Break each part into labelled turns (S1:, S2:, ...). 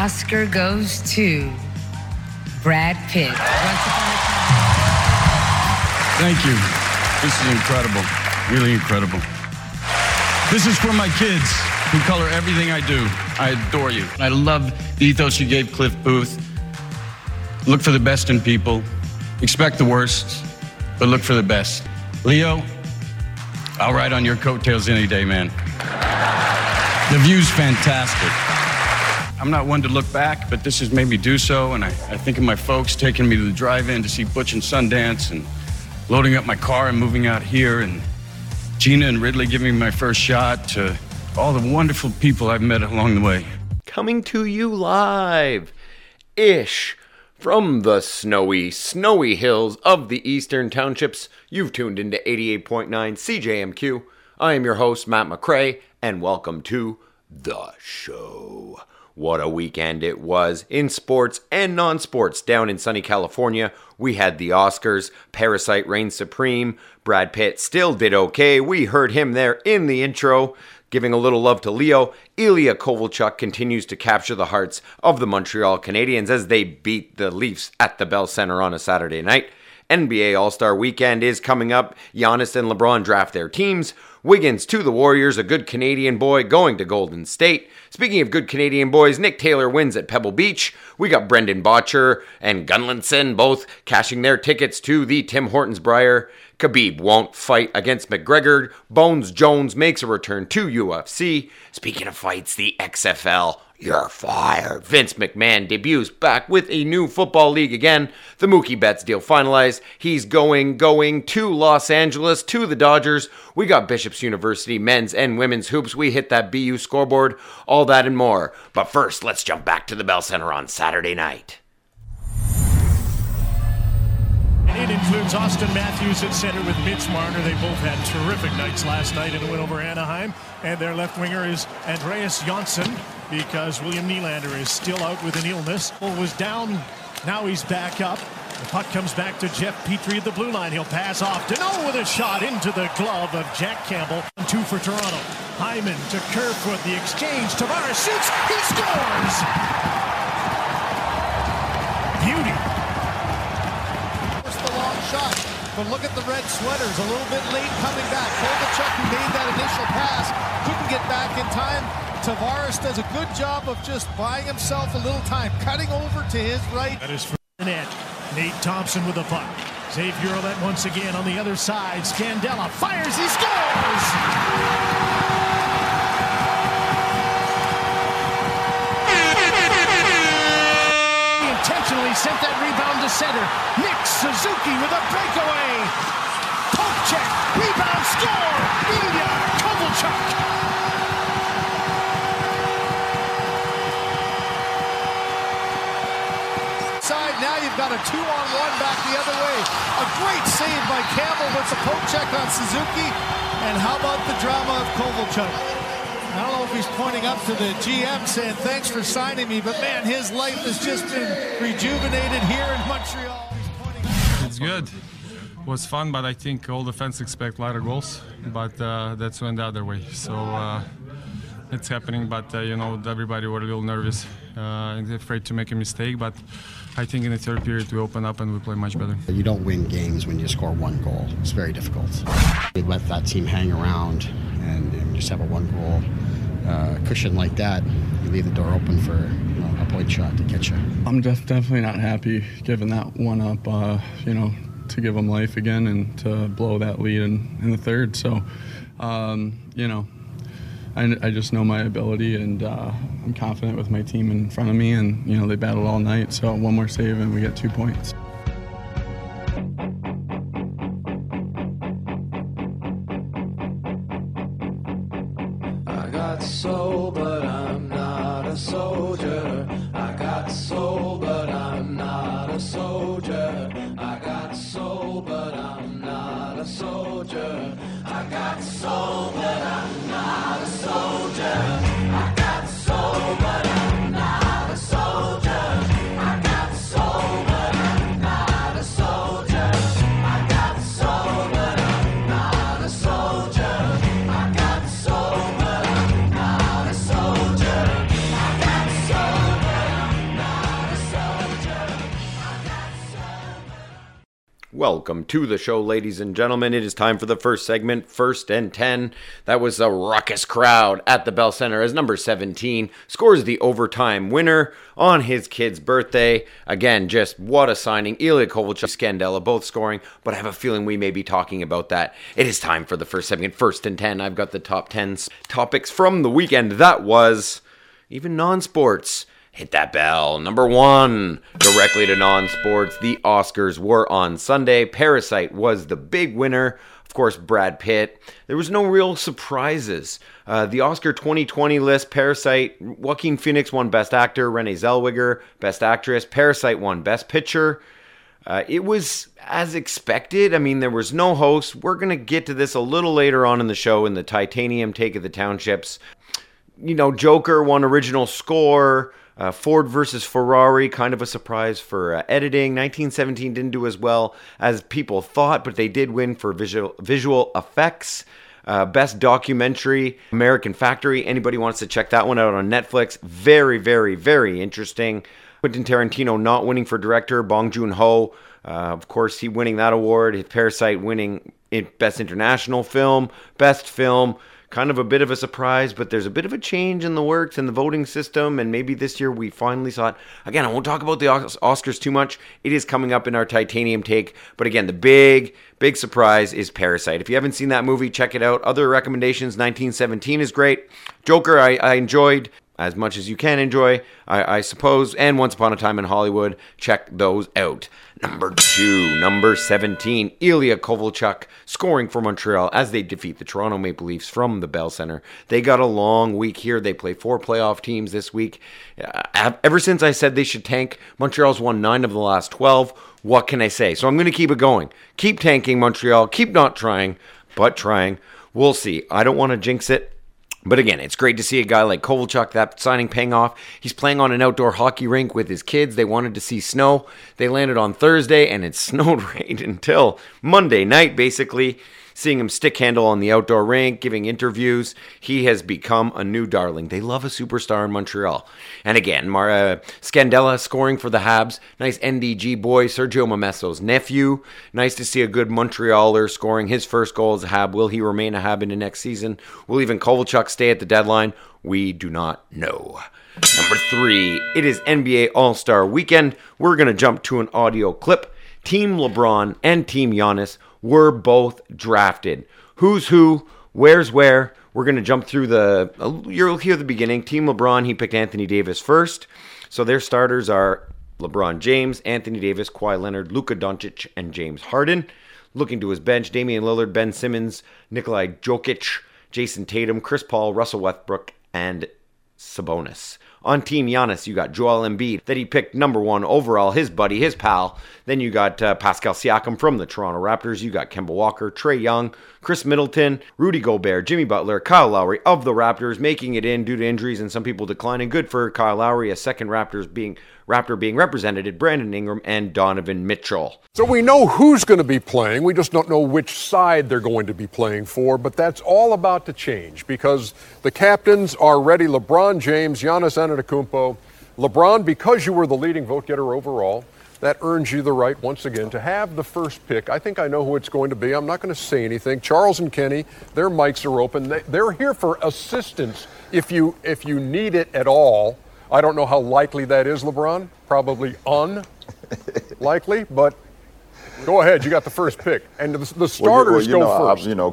S1: Oscar goes to Brad Pitt.
S2: Thank you. This is incredible. Really incredible. This is for my kids who color everything I do. I adore you. I love the ethos you gave Cliff Booth. Look for the best in people. Expect the worst, but look for the best. Leo, I'll ride on your coattails any day, man. The view's fantastic. I'm not one to look back, but this has made me do so, and I think of my folks taking me to the drive-in to see Butch and Sundance, and loading up my car and moving out here, and Gina and Ridley giving me my first shot, to all the wonderful people I've met along the way.
S3: Coming to you live-ish from the snowy hills of the Eastern Townships. You've tuned into 88.9 CJMQ. I am your host, Matt McRae, and welcome to The Show. What a weekend it was in sports and non-sports. Down in sunny California, we had the Oscars. Parasite reigned supreme. Brad Pitt still did okay. We heard him there in the intro, giving a little love to Leo. Ilya Kovalchuk continues to capture the hearts of the Montreal Canadiens as they beat the Leafs at the Bell Center on a Saturday night. NBA All-Star Weekend is coming up. Giannis and LeBron draft their teams. Wiggins to the Warriors, a good Canadian boy going to Golden State. Speaking of good Canadian boys, Nick Taylor wins at Pebble Beach. We got Brendan Bottcher and Gunlinson both cashing their tickets to the Tim Hortons Brier. Khabib won't fight against McGregor. Bones Jones makes a return to UFC. Speaking of fights, the XFL, you're fired. Vince McMahon debuts back with a new football league again. The Mookie Betts deal finalized. He's going to Los Angeles, to the Dodgers. We got Bishop's University men's and women's hoops. We hit that BU scoreboard, all that and more. But first, let's jump back to the Bell Center on Saturday night.
S4: It includes Austin Matthews at center with Mitch Marner. They both had terrific nights last night in a win over Anaheim. And their left winger is Andreas Johnsson, because William Nylander is still out with an illness. Was down, now he's back up. The puck comes back to Jeff Petrie at the blue line. He'll pass off. Deneau with a shot into the glove of Jack Campbell. 2 for Toronto. Hyman to Kerfoot. The exchange. Tavares shoots. He scores! Beauty.
S5: The long shot, but look at the red sweaters. A little bit late coming back. Kovalchuk, who made that initial pass, couldn't get back in time. Tavares does a good job of just buying himself a little time, cutting over to his right.
S4: That is for the net. Nate Thompson with the puck. Xavier Ouellet once again on the other side. Scandella fires, he scores! He intentionally sent that rebound to center. Nick Suzuki with a breakaway. Poke check, rebound, score! Ilya Kovalchuk.
S5: Now you've got a 2-on-1 back the other way. A great save by Campbell with the poke check on Suzuki. And how about the drama of Kovalchuk? I don't know if he's pointing up to the GM saying, thanks for signing me, but man, his life has just been rejuvenated here in Montreal.
S6: It's good. It was fun, but I think all the fans expect a lot of goals, but that's went the other way. So it's happening, but everybody were a little nervous and afraid to make a mistake, but I think in the third period we open up and we play much better.
S7: You don't win games when you score one goal. It's very difficult. You let that team hang around and just have a one-goal cushion like that. You leave the door open for a point shot to catch you.
S8: I'm definitely not happy giving that one up, to give them life again and to blow that lead in the third. So, I just know my ability, and I'm confident with my team in front of me, and they battled all night, so one more save and we get 2 points.
S9: I got soul, but I'm not a soldier. I got soul, but I'm not a soldier. I got soul, but I'm not a soldier. I got soul, but I'm not a soldier. I got soul, but I'm not a soldier. I got soul, but I'm not a soldier. I got soul, but I'm not a soldier. I got soul, but I'm not a soldier. I got soul.
S3: Welcome to the show, ladies and gentlemen. It is time for the first segment, First and 10. That was a ruckus crowd at the Bell Center as number 17 scores the overtime winner on his kid's birthday. Again, just what a signing. Ilya Kovalchuk, Scandella both scoring, but I have a feeling we may be talking about that. It is time for the first segment, First and 10. I've got the top 10 topics from the weekend. That was even non-sports. Hit that bell. Number 1, directly to non-sports. The Oscars were on Sunday. Parasite was the big winner. Of course, Brad Pitt. There was no real surprises. The Oscar 2020 list, Parasite, Joaquin Phoenix won Best Actor, Renee Zellweger, Best Actress. Parasite won Best Picture. It was as expected. I mean, there was no host. We're going to get to this a little later on in the show in the Titanium Take of the Townships. You know, Joker won original score. Ford versus Ferrari, kind of a surprise for editing. 1917 didn't do as well as people thought, but they did win for visual effects. Best documentary, American Factory. Anybody wants to check that one out on Netflix. Very, very, very interesting. Quentin Tarantino not winning for director. Bong Joon-ho, of course, he winning that award. Parasite winning Best International Film, Best Film. Kind of a bit of a surprise, but there's a bit of a change in the works in the voting system, and maybe this year we finally saw it. Again, I won't talk about the Oscars too much. It is coming up in our Titanium Take, but again, the big surprise is Parasite. If you haven't seen that movie, check it out. Other recommendations, 1917 is great. Joker, I enjoyed as much as you can enjoy, I suppose, and Once Upon a Time in Hollywood. Check those out. Number 2, number 17, Ilya Kovalchuk scoring for Montreal as they defeat the Toronto Maple Leafs from the Bell Center. They got a long week here. They play 4 playoff teams this week. Ever since I said they should tank, Montreal's won 9 of the last 12. What can I say? So I'm going to keep it going. Keep tanking, Montreal. Keep not trying, but trying. We'll see. I don't want to jinx it. But again, it's great to see a guy like Kovalchuk, that signing paying off. He's playing on an outdoor hockey rink with his kids. They wanted to see snow. They landed on Thursday, and it snowed right until Monday night, basically. Seeing him stick handle on the outdoor rink, giving interviews. He has become a new darling. They love a superstar in Montreal. And again, Scandella scoring for the Habs. Nice NDG boy, Sergio Momesso's nephew. Nice to see a good Montrealer scoring his first goal as a Hab. Will he remain a Hab in the next season? Will even Kovalchuk stay at the deadline? We do not know. Number 3, it is NBA All-Star Weekend. We're going to jump to an audio clip. Team LeBron and Team Giannis were both drafted. Who's who, where's where. We're going to jump through you'll hear the beginning. Team LeBron, he picked Anthony Davis first. So their starters are LeBron James, Anthony Davis, Kawhi Leonard, Luka Doncic, and James Harden. Looking to his bench, Damian Lillard, Ben Simmons, Nikolai Jokic, Jason Tatum, Chris Paul, Russell Westbrook, and Sabonis. On Team Giannis, you got Joel Embiid, that he picked number 1 overall, his buddy, his pal. Then you got Pascal Siakam from the Toronto Raptors. You got Kemba Walker, Trae Young, Chris Middleton, Rudy Gobert, Jimmy Butler, Kyle Lowry of the Raptors, making it in due to injuries and some people declining. Good for Kyle Lowry, a second Raptor being represented, Brandon Ingram and Donovan Mitchell.
S10: So we know who's going to be playing. We just don't know which side they're going to be playing for, but that's all about to change because the captains are ready. LeBron James, Giannis Antetokounmpo. LeBron, because you were the leading vote getter overall, that earns you the right, once again, to have the first pick. I think I know who it's going to be. I'm not going to say anything. Charles and Kenny, their mics are open. They're here for assistance if you need it at all. I don't know how likely that is, LeBron. Probably unlikely, but go ahead. You got the first pick. And the starters go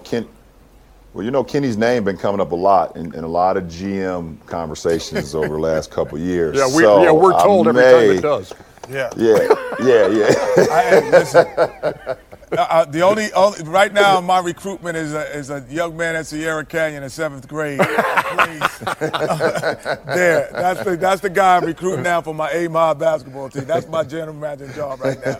S10: first.
S11: Kenny's name been coming up a lot in a lot of GM conversations over the last couple of years.
S10: We're told every time it does.
S11: Yeah.
S12: Listen, the only right now my recruitment is a young man at Sierra Canyon in 7th grade. That's the guy I'm recruiting now for my A-Mob basketball team. That's my general manager job right now.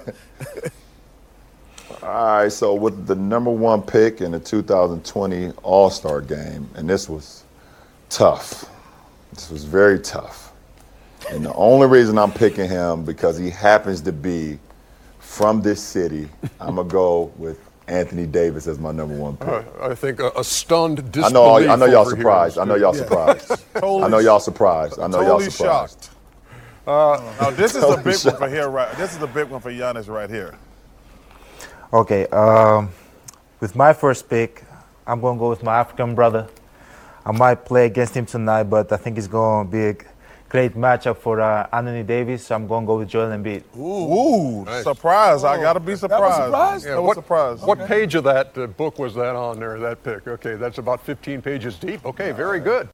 S11: All right, so with the number 1 pick in the 2020 All-Star game, and this was tough. This was very tough. And the only reason I'm picking him because he happens to be from this city. I'm going to go with Anthony Davis as my number 1 pick.
S10: I think a stunned disbelief.
S11: I know y'all surprised. I know y'all surprised. Totally
S12: shocked.
S13: Now this is a big one for here. This is a big one for Giannis right here. Okay, with my first pick, I'm going to go with my African brother. I might play against him tonight, but I think it's going to be a great matchup for Anthony Davis. So I'm going to go with Joel Embiid.
S12: Ooh,
S10: Nice.
S12: surprise. I got to be surprised.
S10: Yeah,
S12: That was surprise.
S10: What page of that book was that on there, that pick? Okay, that's about 15 pages deep. Okay, very good.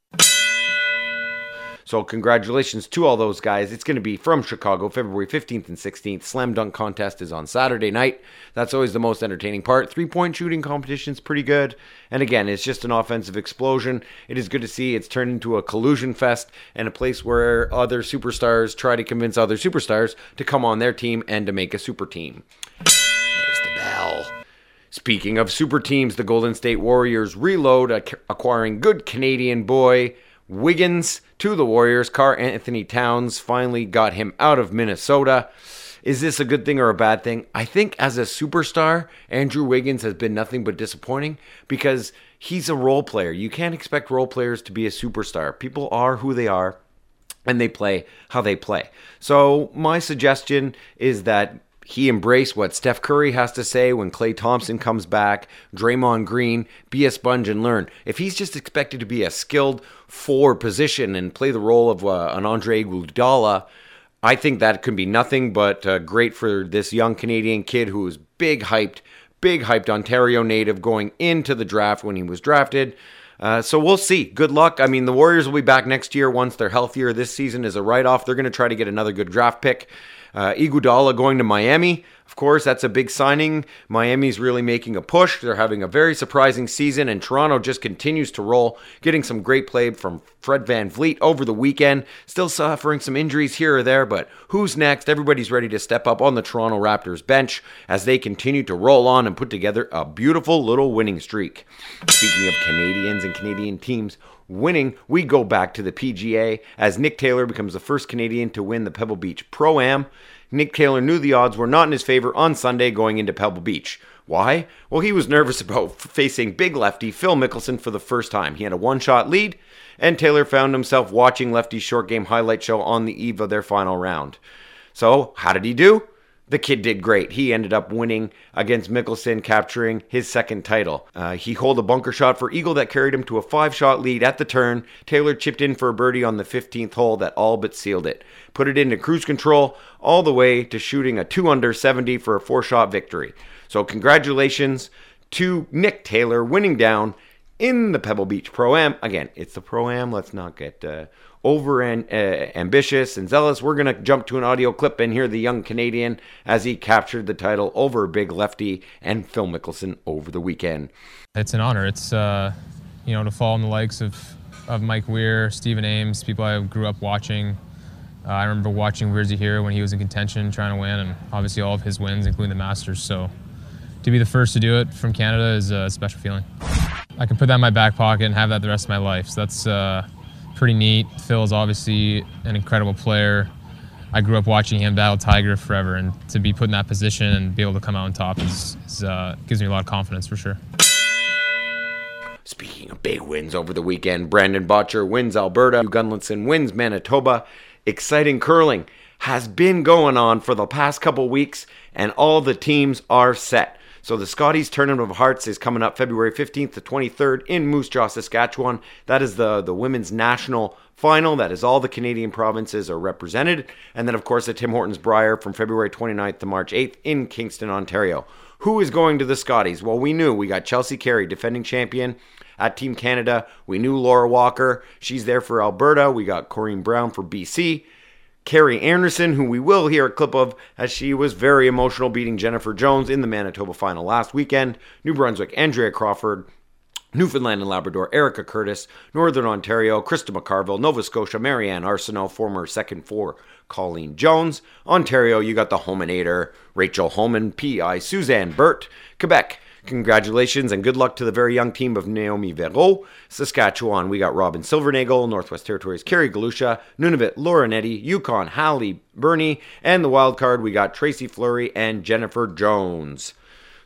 S3: So congratulations to all those guys. It's going to be from Chicago, February 15th and 16th. Slam dunk contest is on Saturday night. That's always the most entertaining part. Three-point shooting competition's pretty good. And again, it's just an offensive explosion. It is good to see it's turned into a collusion fest and a place where other superstars try to convince other superstars to come on their team and to make a super team. There's the bell. Speaking of super teams, the Golden State Warriors reload, acquiring good Canadian boy Wiggins to the Warriors. Karl Anthony Towns finally got him out of Minnesota. Is this a good thing or a bad thing? I think as a superstar, Andrew Wiggins has been nothing but disappointing because he's a role player. You can't expect role players to be a superstar. People are who they are, and they play how they play. So my suggestion is that he embrace what Steph Curry has to say when Klay Thompson comes back, Draymond Green, be a sponge and learn. If he's just expected to be a skilled forward position and play the role of an Andre Iguodala, I think that could be nothing but great for this young Canadian kid who is big hyped Ontario native going into the draft when he was drafted. So we'll see. Good luck. I mean, the Warriors will be back next year once they're healthier. This season is a write-off. They're going to try to get another good draft pick. Iguodala going to Miami. Of course, that's a big signing. Miami's really making a push. They're having a very surprising season, and Toronto just continues to roll, getting some great play from Fred VanVleet over the weekend. Still suffering some injuries here or there, but who's next? Everybody's ready to step up on the Toronto Raptors bench as they continue to roll on and put together a beautiful little winning streak. Speaking of Canadians and Canadian teams winning, we go back to the PGA as Nick Taylor becomes the first Canadian to win the Pebble Beach Pro-Am. Nick Taylor knew the odds were not in his favor on Sunday going into Pebble Beach. Why? Well, he was nervous about facing big lefty Phil Mickelson for the first time. He had a one-shot lead, and Taylor found himself watching Lefty's short game highlight show on the eve of their final round. So, how did he do? The kid did great. He ended up winning against Mickelson, capturing his second title. He holed a bunker shot for eagle that carried him to a 5-shot lead at the turn. Taylor chipped in for a birdie on the 15th hole that all but sealed it. Put it into cruise control all the way to shooting a 2-under 70 for a 4-shot victory. So congratulations to Nick Taylor winning down in the Pebble Beach Pro-Am. Again, it's the Pro-Am. Let's not get over and ambitious and zealous. We're going to jump to an audio clip and hear the young Canadian as he captured the title over big lefty and Phil Mickelson over the weekend.
S14: It's an honor. It's, to fall in the likes of Mike Weir, Stephen Ames, people I grew up watching. I remember watching Weirzy here when he was in contention, trying to win, and obviously all of his wins, including the Masters. So to be the first to do it from Canada is a special feeling. I can put that in my back pocket and have that the rest of my life. So that's pretty neat. Phil is obviously an incredible player. I grew up watching him battle Tiger forever, and to be put in that position and be able to come out on top gives me a lot of confidence for sure.
S3: Speaking of big wins over the weekend, Brandon Botcher wins Alberta, Hugh Gunlinson wins Manitoba. Exciting curling has been going on for the past couple weeks, and all the teams are set. So the Scotties Tournament of Hearts is coming up February 15th to 23rd in Moose Jaw, Saskatchewan. That is the women's national final. That is all the Canadian provinces are represented. And then, of course, the Tim Hortons Brier from February 29th to March 8th in Kingston, Ontario. Who is going to the Scotties? Well, we knew. We got Chelsea Carey, defending champion at Team Canada. We knew Laura Walker. She's there for Alberta. We got Corrine Brown for BC. Carrie Anderson, who we will hear a clip of as she was very emotional beating Jennifer Jones in the Manitoba final last weekend. New Brunswick, Andrea Crawford. Newfoundland and Labrador, Erica Curtis. Northern Ontario, Krista McCarville. Nova Scotia, Marianne Arsenault, former second four, Colleen Jones. Ontario, you got the Hominator, Rachel Homan, P.I. Suzanne Burt. Quebec, congratulations and good luck to the very young team of Naomi Verreau. Saskatchewan, we got Robin Silvernagle. Northwest Territories, Carrie Galusha. Nunavut, Laura Nettie. Yukon, Hallie Burney. And the wild card, we got Tracy Fleury and Jennifer Jones.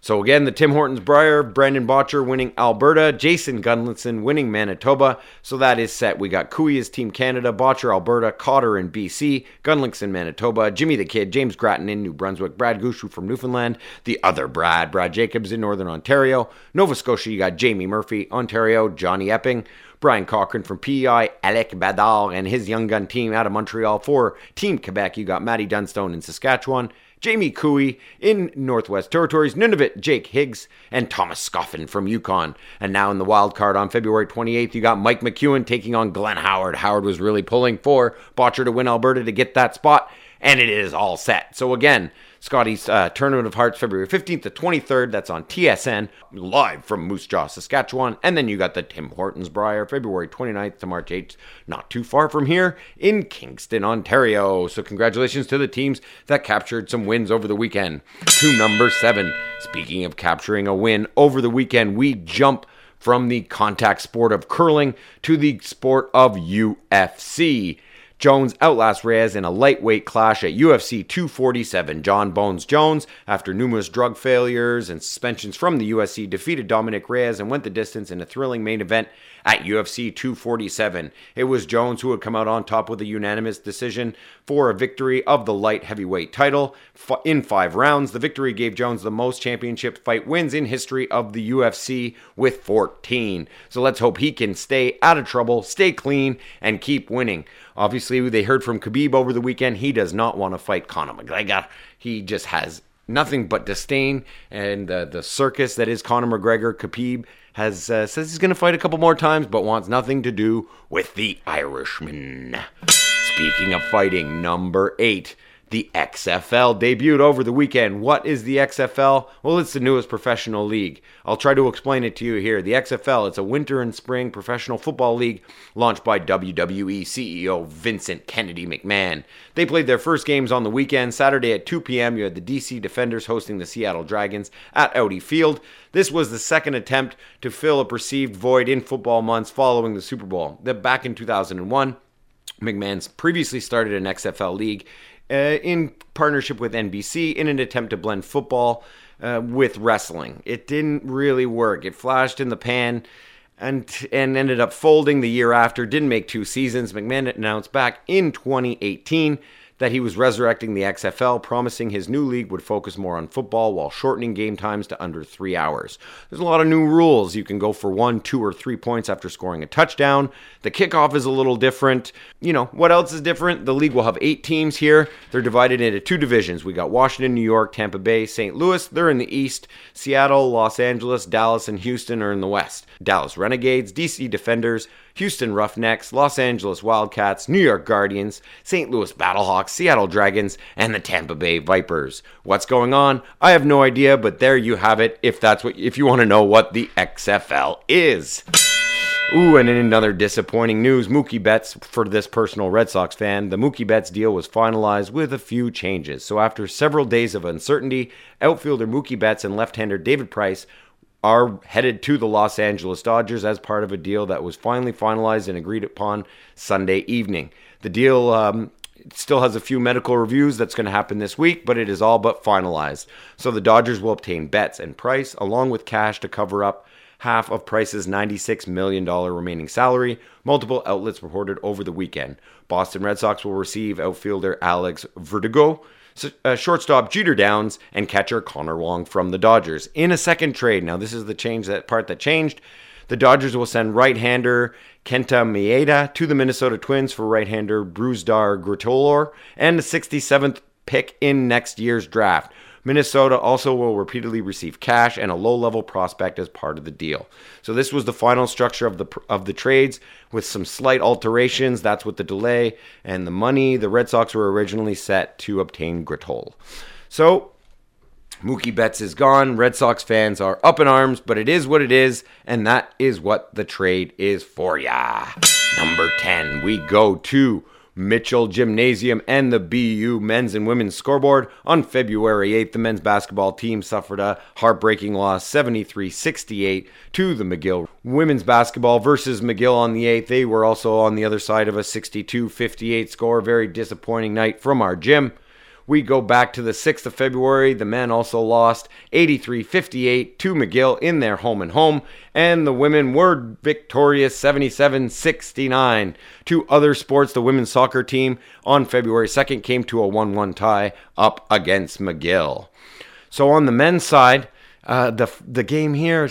S3: So again, the Tim Hortons Brier, Brandon Botcher winning Alberta, Jason Gunlinson winning Manitoba. So that is set. We got Cooey as Team Canada, Botcher Alberta, Cotter in BC, Gunlinson Manitoba, Jimmy the Kid, James Grattan in New Brunswick, Brad Gushu from Newfoundland, the other Brad Jacobs in Northern Ontario. Nova Scotia, you got Jamie Murphy, Ontario, Johnny Epping, Brian Cochran from PEI, Alec Badal and his young gun team out of Montreal. For Team Quebec, you got Matty Dunstone in Saskatchewan, Jamie Cooey in Northwest Territories, Nunavut, Jake Higgs, and Thomas Scoffin from Yukon. And now in the wild card on February 28th, you got Mike McEwen taking on Glenn Howard. Howard was really pulling for Botcher to win Alberta to get that spot, and it is all set. So again, Scotty's Tournament of Hearts, February 15th to 23rd. That's on TSN, live from Moose Jaw, Saskatchewan. And then you got the Tim Hortons Brier, February 29th to March 8th, not too far from here in Kingston, Ontario. So congratulations to the teams that captured some wins over the weekend. To number 7. Speaking of capturing a win over the weekend, we jump from the contact sport of curling to the sport of UFC. Jones outlasts Reyes in a lightweight clash at UFC 247. John Bones Jones, after numerous drug failures and suspensions from the UFC, defeated Dominic Reyes and went the distance in a thrilling main event at UFC 247. It was Jones who would come out on top with a unanimous decision for a victory of the light heavyweight title in 5 rounds. The victory gave Jones the most championship fight wins in history of the UFC with 14. So let's hope he can stay out of trouble, stay clean, and keep winning. Obviously, they heard from Khabib over the weekend. He does not want to fight Conor McGregor. He just has nothing but disdain, and the circus that is Conor McGregor. Khabib has says he's going to fight a couple more times, but wants nothing to do with the Irishman. Speaking of fighting, number 8. The XFL debuted over the weekend. What is the XFL? Well, it's the newest professional league. I'll try to explain it to you here. The XFL, it's a winter and spring professional football league launched by WWE CEO Vincent Kennedy McMahon. They played their first games on the weekend. Saturday at 2 p.m., you had the DC Defenders hosting the Seattle Dragons at Audi Field. This was the second attempt to fill a perceived void in football months following the Super Bowl. Back in 2001, McMahon's previously started an XFL league in partnership with NBC in an attempt to blend football with wrestling. It didn't really work. It flashed in the pan and ended up folding the year after. Didn't make 2 seasons. McMahon announced back in 2018 that he was resurrecting the XFL, promising his new league would focus more on football while shortening game times to under 3 hours. There's a lot of new rules. You can go for 1, 2, or 3 points after scoring a touchdown. The kickoff is a little different. You know, what else is different? The league will have 8 teams here. They're divided into 2 divisions. We got Washington, New York, Tampa Bay, St. Louis. They're in the East. Seattle, Los Angeles, Dallas, and Houston are in the West. Dallas Renegades, DC Defenders, Houston Roughnecks, Los Angeles Wildcats, New York Guardians, St. Louis Battlehawks, Seattle Dragons, and the Tampa Bay Vipers. What's going on? I have no idea, but there you have it if you want to know what the XFL is. Ooh, and in another disappointing news, Mookie Betts, for this personal Red Sox fan, the Mookie Betts deal was finalized with a few changes. So after several days of uncertainty, outfielder Mookie Betts and left-hander David Price are headed to the Los Angeles Dodgers as part of a deal that was finally finalized and agreed upon Sunday evening. The deal still has a few medical reviews that's going to happen this week, but it is all but finalized. So the Dodgers will obtain Betts and Price, along with cash to cover up half of Price's $96 million remaining salary, multiple outlets reported over the weekend. Boston Red Sox will receive outfielder Alex Verdugo, shortstop Jeter Downs, and catcher Connor Wong from the Dodgers. In a second trade, now this is the part that changed, the Dodgers will send right-hander Kenta Maeda to the Minnesota Twins for right-hander Brusdar Graterol and the 67th pick in next year's draft. Minnesota also will repeatedly receive cash and a low-level prospect as part of the deal. So this was the final structure of the trades with some slight alterations. That's with the delay and the money. The Red Sox were originally set to obtain Graterol. So Mookie Betts is gone. Red Sox fans are up in arms, but it is what it is, and that is what the trade is for ya. Number 10, we go to Mitchell Gymnasium and the BU men's and women's scoreboard. On February 8th, the men's basketball team suffered a heartbreaking loss, 73-68 to the McGill. Women's basketball versus McGill on the 8th. They were also on the other side of a 62-58 score. Very disappointing night from our gym. We go back to the 6th of February. The men also lost 83-58 to McGill in their home and home. And the women were victorious 77-69. To other sports, the women's soccer team on February 2nd came to a 1-1 tie up against McGill. So on the men's side, the game here,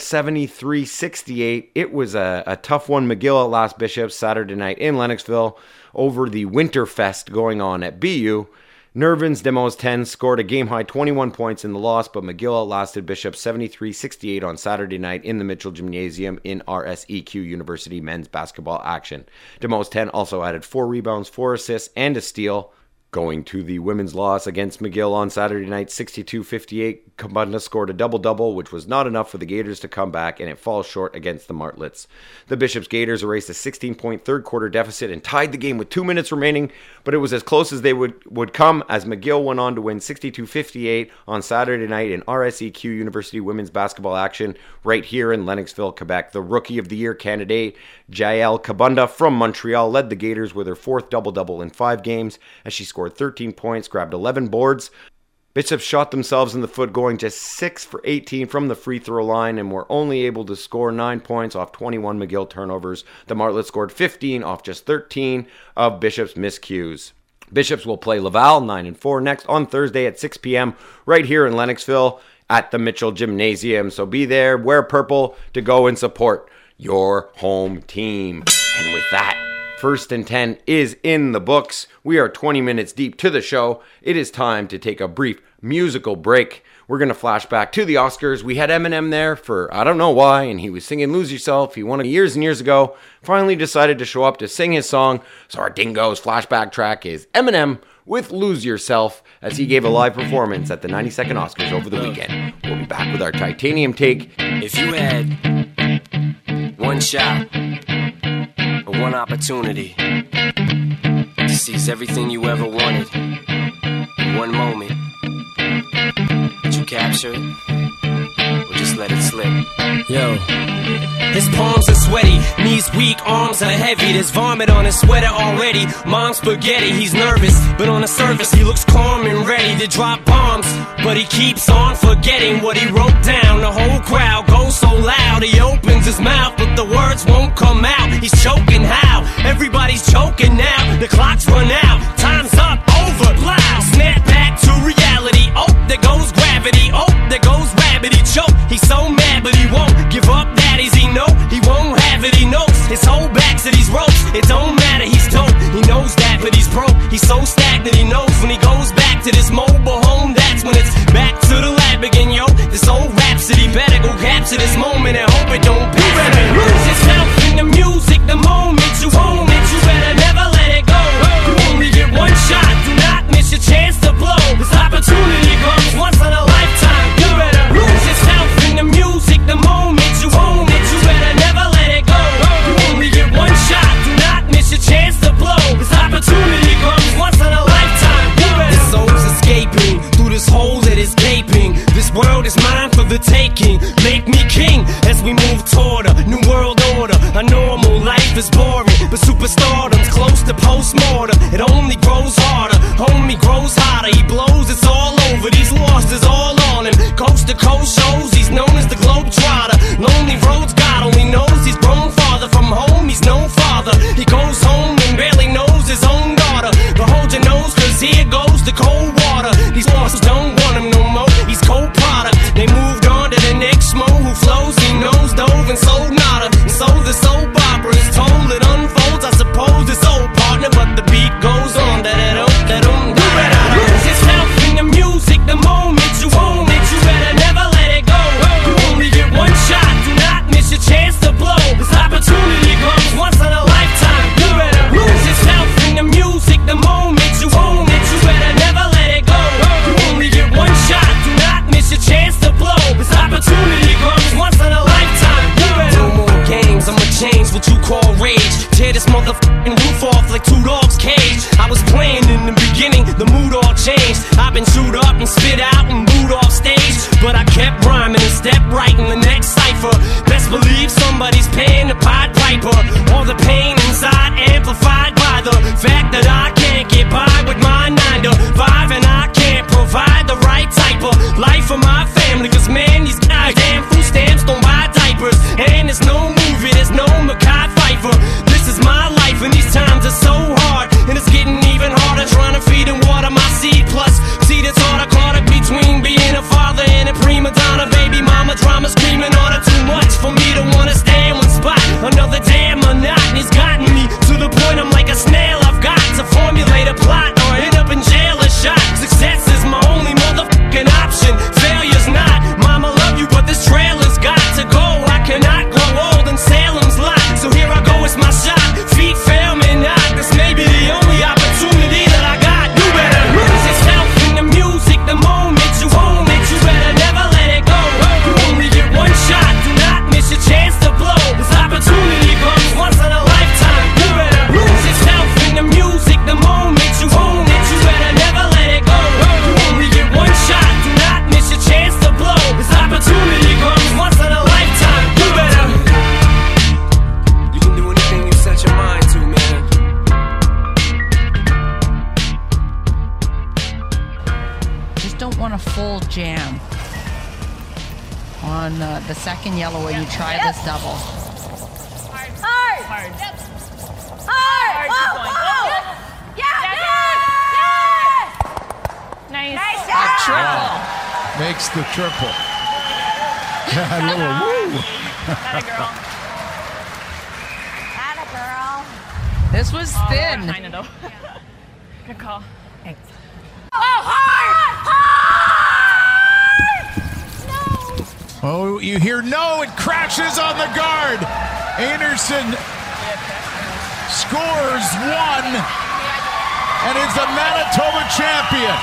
S3: 73-68. It was a tough one. McGill at Last Bishops Saturday night in Lennoxville over the Winterfest going on at BU. Nervins Demos 10 scored a game-high 21 points in the loss, but McGill outlasted Bishop 73-68 on Saturday night in the Mitchell Gymnasium in RSEQ University men's basketball action. Demos 10 also added 4 rebounds, 4 assists, and a steal. Going to the women's loss against McGill on Saturday night, 62-58, Kabunda scored a double-double, which was not enough for the Gators to come back, and it falls short against the Martlets. The Bishops Gators erased a 16-point third-quarter deficit and tied the game with 2 minutes remaining, but it was as close as they would come as McGill went on to win 62-58 on Saturday night in RSEQ University women's basketball action right here in Lennoxville, Quebec. The Rookie of the Year candidate, Jael Kabunda from Montreal, led the Gators with her 4th double-double in 5 games as she scored 13 points, grabbed 11 boards. Bishops shot themselves in the foot going just 6 for 18 from the free throw line and were only able to score 9 points off 21 McGill turnovers. The Martlets scored 15 off just 13 of Bishops' miscues. Bishops will play Laval 9-4 next on Thursday at 6 p.m. right here in Lennoxville at the Mitchell Gymnasium. So be there, wear purple to go and support your home team. And with that, 1st and 10 is in the books. We are 20 minutes deep to the show. It is time to take a brief musical break. We're going to flash back to the Oscars. We had Eminem there for I don't know why, and he was singing Lose Yourself. He won it years and years ago. Finally decided to show up to sing his song. So our Dingo's flashback track is Eminem with Lose Yourself as he gave a live performance at the 92nd Oscars over the weekend. We'll be back with our Titanium take.
S15: If you had one shot or one opportunity to seize everything you ever wanted in one moment, would you capture it or just let it slip? Yo, his palms are sweaty, knees weak, arms are heavy. There's vomit on his sweater already. Mom's spaghetti, he's nervous, but on the surface he looks calm and ready to drop bombs. But he keeps on forgetting what he wrote down. The whole crowd goes so loud, he opens his mouth, but the words won't come out. He's choking how? Everybody's choking now. The clock's run out, time's up, over, loud. Snap back to reality. Oh, there goes gravity. Oh, there goes rabbit. He choke. He's so mad, but he won't give up that easy. No, he won't have it. He knows his whole back to these ropes. It don't matter, he's dope. He knows that, but he's broke. He's so stagnant. He knows when he goes back to this mobile home, that's when it's back to the lab again. Yo, this old rhapsody better go capture this moment and hope it don't pass. You better lose yourself in the music the moment you own it. You better never let it go. You only get one shot. Do not miss your chance to blow. This opportunity comes once in a lifetime. You better lose yourself in the music the moment you own it. You better never let it go. You only get one shot. Do not miss your chance to blow. This opportunity comes once in a lifetime. You better. This soul's escaping through this hole that is gaping. This world is mine for the taking. Make me king as we move toward a new world order. A normal life is boring, but superstardom's close to postmortem. It only grows harder, homie grows hotter. He blows, it's all over. These losses all on him. Coast to coast shows, he's known as the Globetrotter. Lonely roads, God only knows he's grown farther from home. He's no father. He goes home and barely knows his own daughter. But hold your nose, cause here goes the cold water. These losses don't want him no more. He's cold product. They moved on to the next mo who flows. He knows dove and sold nada. And so the soap opera is told. It unfolds. I suppose it's old partner, but the beat goes on. You better lose yourself in the music the moment you own it. You better never let it go. You only get one shot. Do not miss your chance to blow. This opportunity comes once in a lifetime. You better lose yourself in the music the moment you own it. You better never let it go. You only get one shot. Do not miss your chance to blow. This opportunity comes once in a lifetime. You better. No more games. I'ma change what you call rage. Tear this motherfucking roof off like two dogs' cage. I was playing in the beginning, the mood all changed. I've been chewed up and spit out and booed off stage, but I kept rhyming and stepped right in the next cipher. Best believe somebody's paying the Pied Piper. All the pain inside amplified by the fact that I can't get by with my 9 to 5 and I can't And there's no movie, there's no Mekhi Phifer. This is my life and these times are so hard. And it's getting even harder trying to feed and water my seed. Plus, see the thought I caught it between being a father and a prima donna. Baby mama drama screaming on her too much for me to wanna stay in one spot. Another damn monotony's gotten me to the point I'm like a snail. I've got to formulate a plot or end up in jail or shot. Success is my only motherfucking option. Failure's not. Mama love you, but this trailer's got to go. I cannot grow old in Salem's lot. So here I go, it's my shot. Feet fail me not. This may be the only opportunity that I got. You better lose yourself in the music the moment you own it. You better never let it go. You only get one shot. Do not miss your chance to blow. This opportunity comes once in a lifetime. You better lose yourself in the music the moment you own it. You better never let it go. You only get one shot. Do not miss your chance to blow. This opportunity comes once in a lifetime. You better. You can do anything you set your mind to, man.
S1: Just don't want a full jam on the second yellow when you try this double.
S16: Hard. Yep. Hard. Whoa. Yeah. Nice.
S5: A triple. Makes the triple. A little woo.
S16: Atta girl. Atta girl.
S1: This was thin.
S16: Kind of though. Good call.
S1: Thanks.
S16: Oh, hard!
S5: Oh, you hear no. It crashes on the guard. Anderson scores one and is the Manitoba champion.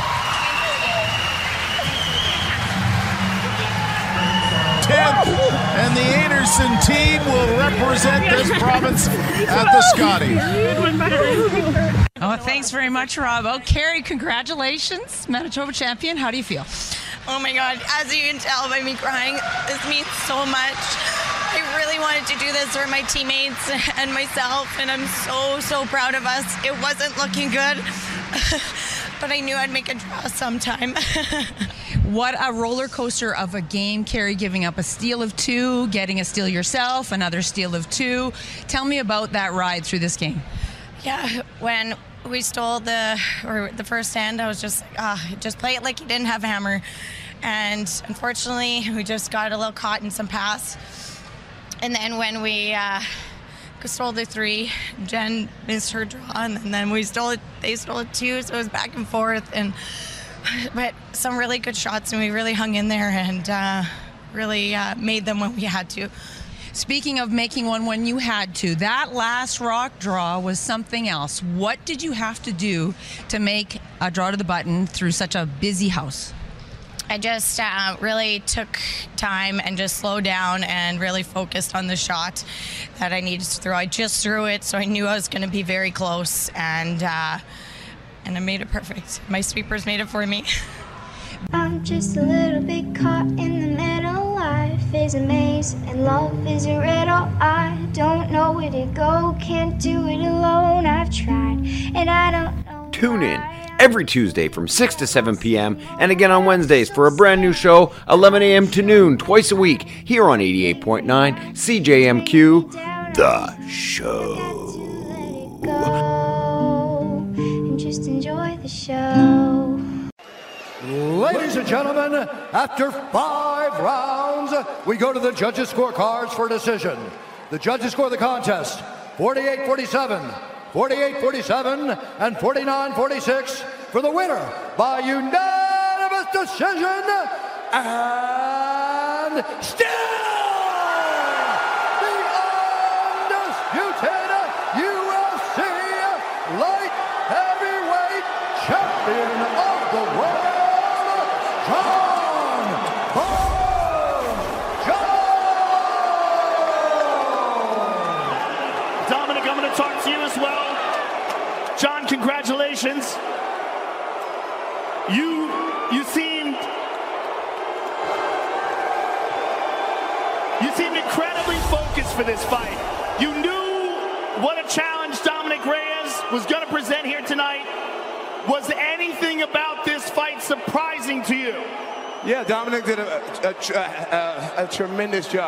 S5: And the Anderson team will represent this province at the Scotties.
S1: Oh, thanks very much, Rob. Oh, Carrie, congratulations, Manitoba champion. How do you feel?
S17: Oh my God, as you can tell by me crying, this means so much. I really wanted to do this for my teammates and myself, and I'm so proud of us. It wasn't looking good, but I knew I'd make a draw sometime.
S1: What a roller coaster of a game, Carrie, giving up a steal of 2, getting a steal yourself, another steal of 2. Tell me about that ride through this game.
S17: Yeah, when we stole the first stand, I was just play it like you didn't have a hammer. And unfortunately, we just got a little caught in some pass. And then when we stole the 3, Jen missed her draw, and then they stole it too, so it was back and forth. But some really good shots, and we really hung in there and really made them when we had to.
S1: Speaking of making one when you had to, that last rock draw was something else. What did you have to do to make a draw to the button through such a busy house?
S17: I just really took time and just slowed down and really focused on the shot that I needed to throw. I just threw it, so I knew I was going to be very close, and I made it perfect. My sweepers made it for me.
S18: I'm just a little bit caught in the middle. Life is a maze and love is a riddle. I don't know where to go, can't do it alone. I've tried and I don't know.
S3: Tune in every Tuesday from 6 to 7 p.m. and again on Wednesdays for a brand new show, 11 a.m. to noon, twice a week, here on 88.9 CJMQ, The Show.
S18: And just enjoy the show.
S19: Ladies and gentlemen, after 5 rounds, we go to the judges' scorecards for a decision. The judges score the contest 48-47, 48-47, and 49-46 for the winner by unanimous decision, and still the undisputed UFC light heavyweight champion of the world, Jon Bones Jones!
S20: Dominic, I'm going to talk to you as well. Jon, congratulations. You seemed incredibly focused for this fight. You knew what a challenge Dominic Reyes was going to present here tonight. Was anything about this fight surprising to you?
S21: Yeah, Dominic did a tremendous job.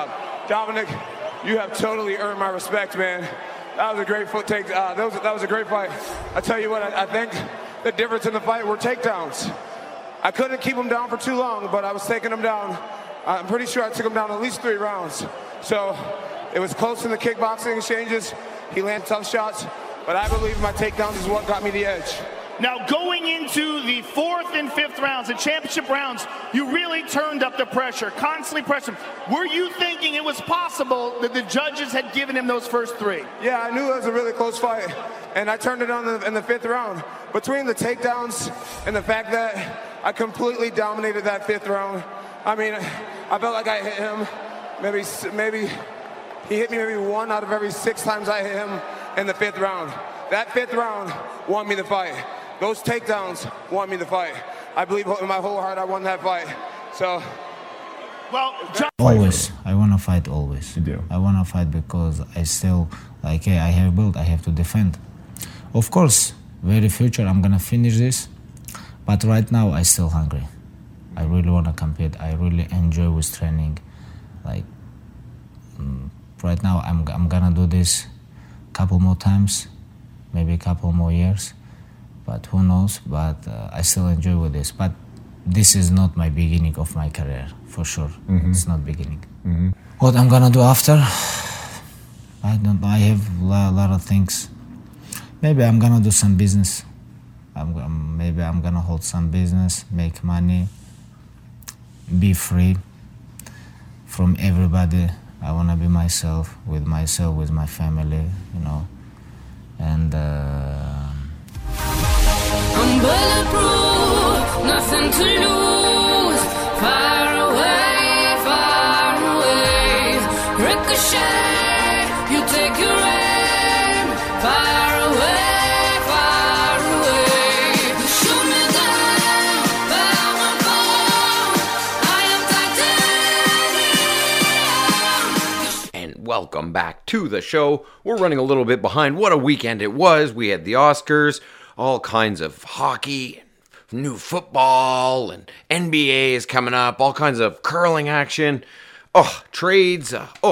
S21: Dominic, you have totally earned my respect, man. That was a great foot take. That was a great fight. I tell you what, I think the difference in the fight were takedowns. I couldn't keep him down for too long, but I was taking him down. I'm pretty sure I took him down at least 3 rounds. So it was close in the kickboxing exchanges. He landed tough shots, but I believe my takedowns is what got me the edge.
S20: Now, going into the 4th and 5th rounds, the championship rounds, you really turned up the pressure, constantly pressing. Were you thinking it was possible that the judges had given him those first 3?
S21: Yeah, I knew it was a really close fight, and I turned it on in the 5th round. Between the takedowns and the fact that I completely dominated that 5th round, I mean, I felt like I hit him. Maybe he hit me maybe 1 out of every 6 times I hit him in the 5th round. That 5th round won me the fight. Those takedowns won me the fight. I believe in my whole heart I won that fight. So,
S20: well,
S22: always. I want to fight always.
S23: You do.
S22: I want to fight because I still, I have built, I have to defend. Of course, very future, I'm going to finish this. But right now, I still hungry. I really want to compete. I really enjoy with training. Like, right now, I'm going to do this couple more times, maybe a couple more years. But who knows, but I still enjoy with this. But this is not my beginning of my career, for sure.
S23: Mm-hmm.
S22: It's not beginning. Mm-hmm. What I'm gonna do after, I don't know. I have a lot of things. Maybe I'm gonna do some business. Maybe I'm gonna hold some business, make money, be free from everybody. I wanna be myself, with my family, you know, and
S16: I'm bulletproof, nothing to lose. Far away, ricochet. You take your aim. Far away. Shoot me down, bow and bone. I am titanium.
S3: And welcome back to the show. We're running a little bit behind. What a weekend it was. We had the Oscars, all kinds of hockey, new football, and NBA is coming up, all kinds of curling action, trades,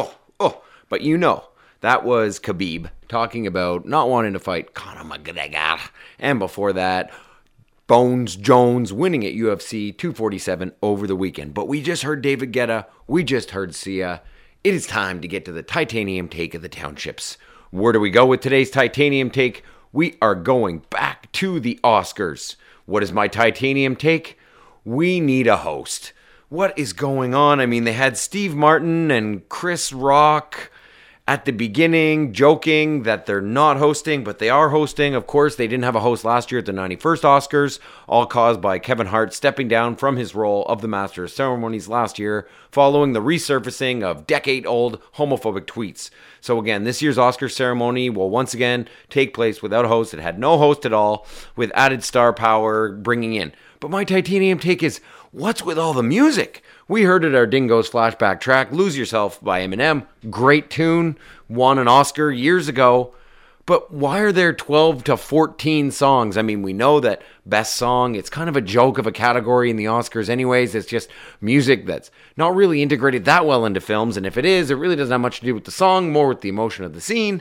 S3: but you know, that was Khabib talking about not wanting to fight Conor McGregor, and before that, Bones Jones winning at UFC 247 over the weekend. But we just heard David Guetta, we just heard Sia. It is time to get to the titanium take of the townships. Where do we go with today's titanium take? We are going back to the Oscars. What is my titanium take? We need a host. What is going on? I mean, they had Steve Martin and Chris Rock at the beginning joking that they're not hosting, but they are hosting. Of course, they didn't have a host last year at the 91st Oscars, all caused by Kevin Hart stepping down from his role of the Master of Ceremonies last year, following the resurfacing of decade-old homophobic tweets. So again, this year's Oscar ceremony will once again take place without a host. It had no host at all, with added star power bringing in. But my titanium take is, what's with all the music? We heard it our Dingo's flashback track, Lose Yourself by Eminem. Great tune, won an Oscar years ago. But why are there 12 to 14 songs? I mean, we know that best song, it's kind of a joke of a category in the Oscars anyways. It's just music that's not really integrated that well into films. And if it is, it really doesn't have much to do with the song, more with the emotion of the scene.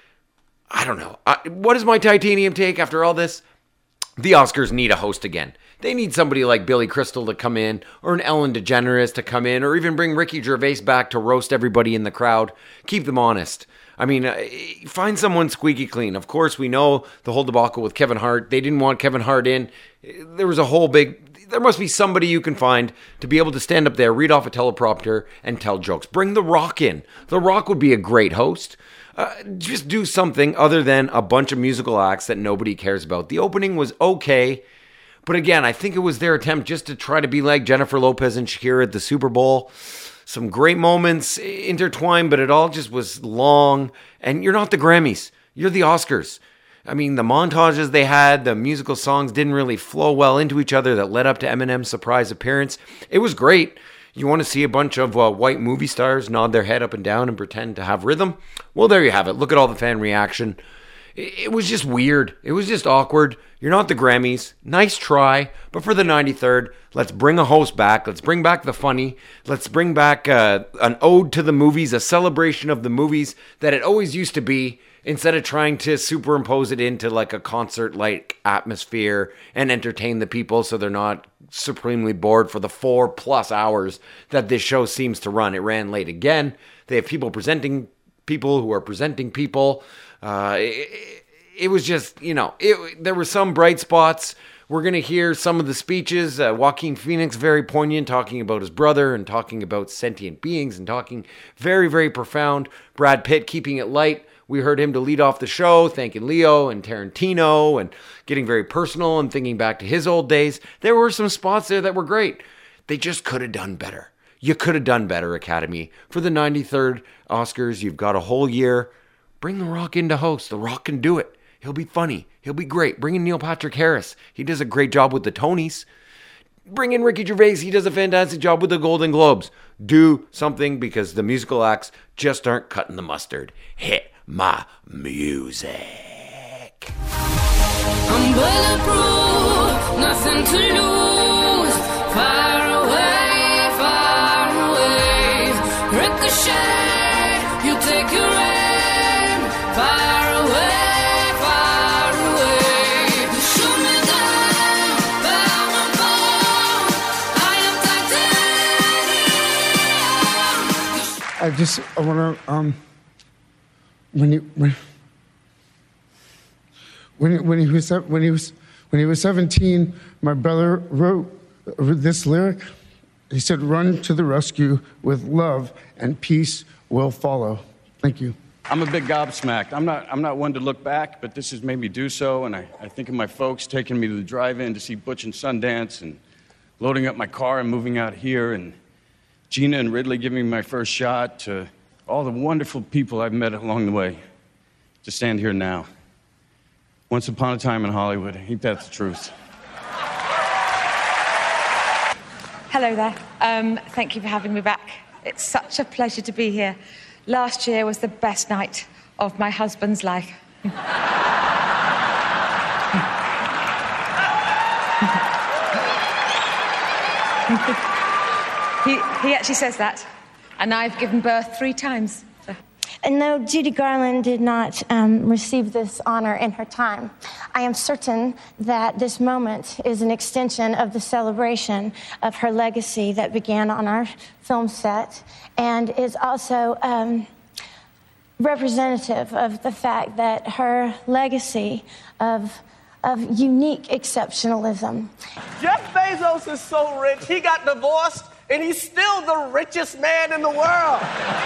S3: I don't know. What is my titanium take after all this? The Oscars need a host again. They need somebody like Billy Crystal to come in, or an Ellen DeGeneres to come in, or even bring Ricky Gervais back to roast everybody in the crowd. Keep them honest. I mean, find someone squeaky clean. Of course, we know the whole debacle with Kevin Hart. They didn't want Kevin Hart in. There was a whole there must be somebody you can find to be able to stand up there, read off a teleprompter, and tell jokes. Bring The Rock in. The Rock would be a great host. Just do something other than a bunch of musical acts that nobody cares about. The opening was okay, but again, I think it was their attempt just to try to be like Jennifer Lopez and Shakira at the Super Bowl. Some great moments intertwined, but it all just was long. And you're not the Grammys. You're the Oscars. I mean, the montages they had, the musical songs didn't really flow well into each other that led up to Eminem's surprise appearance. It was great. You want to see a bunch of white movie stars nod their head up and down and pretend to have rhythm? Well, there you have it. Look at all the fan reaction. it was just weird. It was just awkward. You're not the Grammys. Nice try. But for the 93rd, let's bring a host back. Let's bring back the funny. Let's bring back an ode to the movies, a celebration of the movies that it always used to be, instead of trying to superimpose it into like a concert-like atmosphere and entertain the people so they're not supremely bored for the 4+ hours that this show seems to run. It ran late again. They have people presenting people who are presenting people. It was just, there were some bright spots. We're going to hear some of the speeches. Joaquin Phoenix, very poignant, talking about his brother and talking about sentient beings and talking very, very profound. Brad Pitt keeping it light. We heard him to lead off the show, thanking Leo and Tarantino and getting very personal and thinking back to his old days. There were some spots there that were great. They just could have done better. You could have done better, Academy. For the 93rd Oscars, you've got a whole year. Bring The Rock in to host. The Rock can do it. He'll be funny. He'll be great. Bring in Neil Patrick Harris. He does a great job with the Tonys. Bring in Ricky Gervais. He does a fantastic job with the Golden Globes. Do something, because the musical acts just aren't cutting the mustard. Hit my music.
S16: I'm bulletproof, nothing to lose. Far away, ricochet. You take your aim, far away. You shoot me down, but I won't fall. I am titanium.
S2: I want to, when he was 17, my brother wrote this lyric. He said, "Run to the rescue with love, and peace will follow." Thank you.
S4: I'm a bit gobsmacked. I'm not one to look back, but this has made me do so. And I think of my folks taking me to the drive-in to see Butch and Sundance, and loading up my car and moving out here, and Gina and Ridley giving me my first shot, to all the wonderful people I've met along the way, to stand here now. Once upon a time in Hollywood. Ain't that the truth?
S23: Hello there. Thank you for having me back. It's such a pleasure to be here. Last year was the best night of my husband's life. He actually says that. And I've given birth 3 times. So.
S18: And though Judy Garland did not receive this honor in her time, I am certain that this moment is an extension of the celebration of her legacy that began on our film set, and is also representative of the fact that her legacy of unique exceptionalism.
S24: Jeff Bezos is so rich, he got divorced, and he's still the richest man in the world.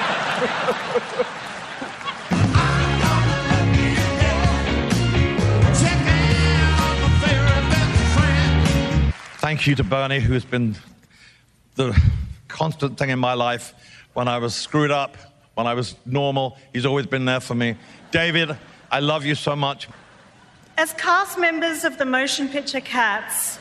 S25: Thank you to Bernie, who has been the constant thing in my life. When I was screwed up, when I was normal, he's always been there for me. David, I love you so much.
S26: As cast members of the motion picture Cats,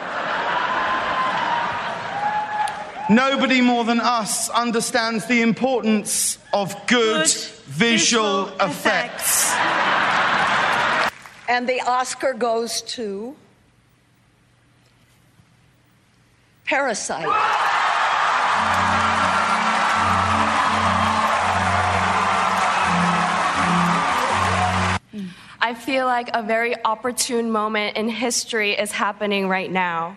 S24: nobody more than us understands the importance of good visual effects.
S27: And the Oscar goes to Parasite.
S28: I feel like a very opportune moment in history is happening right now.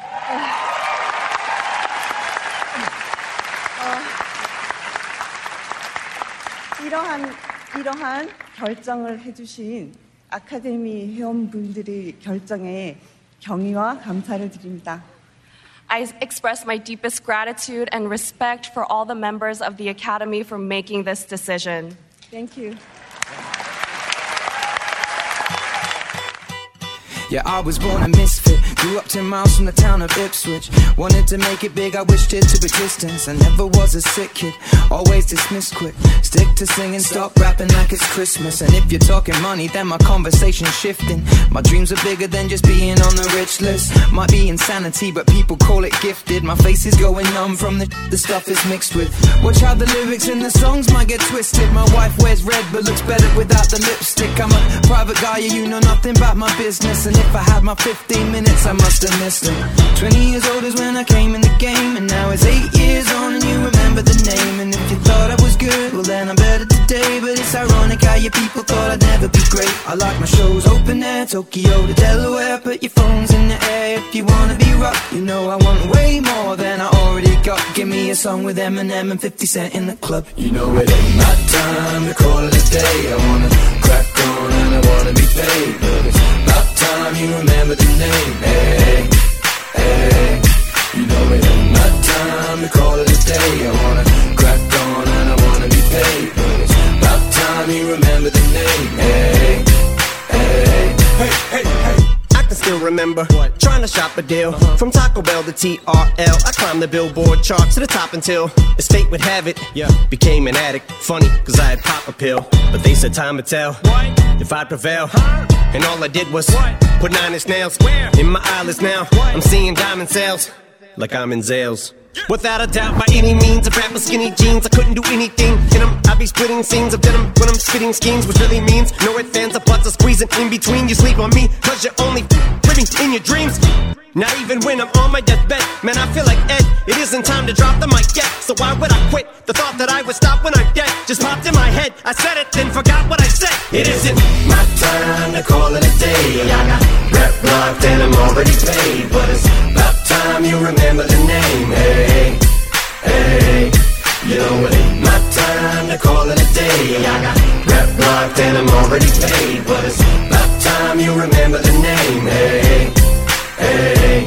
S29: 이러한 결정을 해주신 아카데미 회원분들의 결정에 경의와 감사를 드립니다.
S28: I express my deepest gratitude and respect for all the members of the Academy for making this decision.
S29: Thank you.
S6: Yeah, I was born a misfit. Grew up 10 miles from the town of Ipswich. Wanted to make it big, I wished it to existence. I never was a sick kid, always dismissed quick. Stick to singing, stop rapping like it's Christmas. And if you're talking money, then my conversation's shifting. My dreams are bigger than just being on the rich list. Might be insanity, but people call it gifted. My face is going numb from the stuff it's mixed with. Watch how the lyrics in the songs might get twisted. My wife wears red but looks better without the lipstick. I'm a private guy, yeah, you know nothing about my business. And if I had my 15 minutes, I must have missed it. 20 years old is when I came in the game, and now it's 8 years on and you remember the name. And if you thought I was good, well then I'm better today. But it's ironic how your people thought I'd never be great. I like my shows open air, Tokyo to Delaware. Put your phones in the air if you wanna be rough. You know I want way more than I already got. Give me a song with Eminem and 50 Cent in the club. You know it ain't my time to call it a day. I wanna crack on and I wanna be paid. But it's about time you remember the name. Hey, hey. You know it ain't my time to call it a day. I wanna crack on and I wanna be paid. But it's about time you remember the name. Hey, hey, hey, hey, hey.
S7: I can still remember trying to shop a deal from Taco Bell to TRL. I climbed the Billboard chart to the top until, as fate would have it, became an addict. Funny, cause I had pop a pill, but they said time would tell if I'd prevail. And all I did was put 9-inch nails in my eyelids now. I'm seeing diamond sales like I'm in Zales. Without a doubt, by any means, if rap was skinny jeans, I couldn't do anything in them. I'd be splitting scenes of denim when I'm spitting schemes, which really means no ifs, ands, or buts are squeezing in between. You sleep on me, cause you're only living in your dreams. Not even when I'm on my deathbed, man, I feel like Ed. It isn't time to drop the mic yet, so why would I quit? The thought that I would stop when I'm dead just popped in my head. I said it, then forgot what I said. It isn't
S6: my time to call it a day. I got rep locked and I'm already paid. But it's about time you remember the name. Hey, hey. You know it ain't my time to call it a day. I got rep locked and I'm already paid. But it's about time you remember the name. Hey, hey.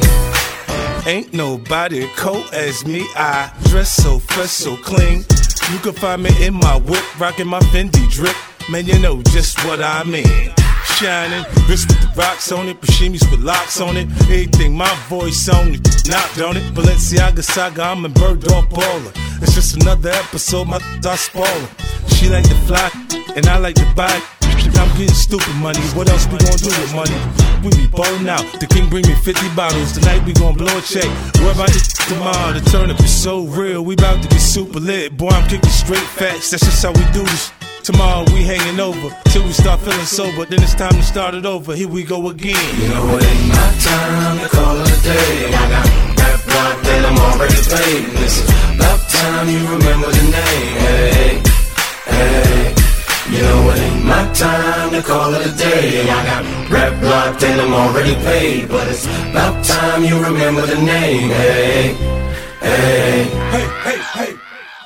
S8: Ain't nobody cold as me. I dress so fresh, so clean. You can find me in my whip, rocking my Fendi drip. Man, you know just what I mean. Shining, wrist with the rocks on it, Bashimis with locks on it. Everything my voice on it, knocked on it. Balenciaga saga, I'm a bird dog baller. It's just another episode, my I spoiler. She like to fly, and I like to buy. I'm getting stupid money, what else we gon' do with money? We be ballin' out, the king bring me 50 bottles. Tonight we gon' blow a check, where about it tomorrow? The turn up is so real, we bout to get super lit. Boy, I'm kicking straight facts, that's just how we do this. Tomorrow we hanging over, till we start feeling sober. Then it's time to start it over, here we go again.
S6: You know it ain't my time to call it a day. I got rap locked and I'm already paid. And it's about time you remember the name. Hey, hey. You know it ain't my time to call it a day. I got rap locked and I'm already paid. But it's about time you remember the name. Hey, hey,
S8: hey, hey, hey.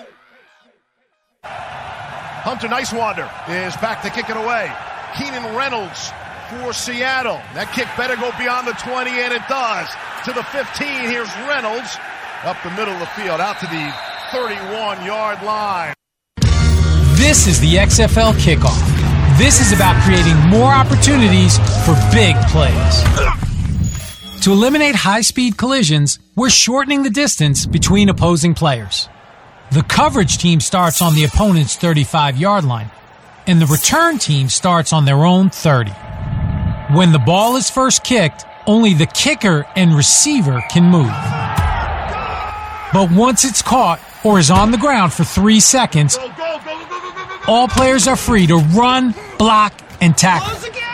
S5: Hunter Nicewander is back to kick it away. Keenan Reynolds for Seattle. That kick better go beyond the 20, and it does. To the 15, here's Reynolds up the middle of the field, out to the 31-yard line.
S9: This is the XFL Kickoff. This is about creating more opportunities for big plays. To eliminate high-speed collisions, we're shortening the distance between opposing players. The coverage team starts on the opponent's 35-yard line, and the return team starts on their own 30. When the ball is first kicked, only the kicker and receiver can move. But once it's caught or is on the ground for 3 seconds, all players are free to run, block, and tackle.